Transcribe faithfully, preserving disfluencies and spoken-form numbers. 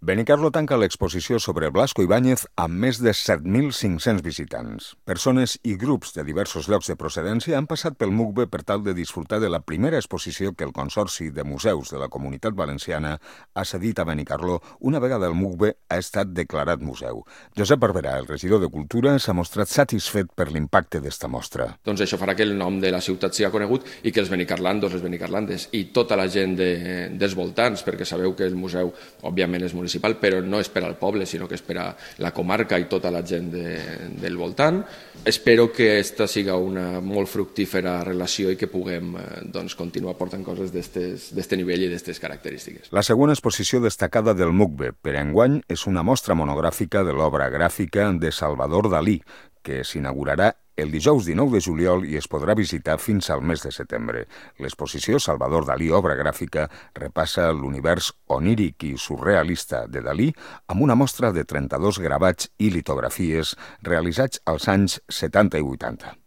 Benicarló tanca l'exposició sobre Blasco Ibáñez amb més de set mil cinc-cents visitants. Persones i grups de diversos llocs de procedència han passat pel MUCBE per tal de disfrutar de la primera exposició que el Consorci de Museus de la Comunitat Valenciana ha cedit a Benicarló una vegada el MUCBE ha estat declarat museu. Josep Barberà, el regidor de Cultura, s'ha mostrat satisfet per l'impacte d'esta mostra. Doncs això farà que el nom de la ciutat sigui conegut i que els benicarlandos, les benicarlandes i tota la gent de, dels voltants, perquè sabeu que el museu, òbviament, és municipal, però no és per al poble, sinó que és per a la comarca i tota la gent de, del voltant. Espero que aquesta siga una molt fructífera relació i que puguem doncs, continuar portant coses d'aquest nivell i d'aquestes característiques. La següent exposició destacada del MUCBE per enguany és una mostra monogràfica de l'obra gràfica de Salvador Dalí, que s'inaugurarà el dijous dinou de juliol i es podrà visitar fins al mes de setembre. L'exposició Salvador Dalí, obra gràfica, repassa l'univers oníric i surrealista de Dalí amb una mostra de trenta-dos gravats i litografies realitzats als anys setanta i vuitanta.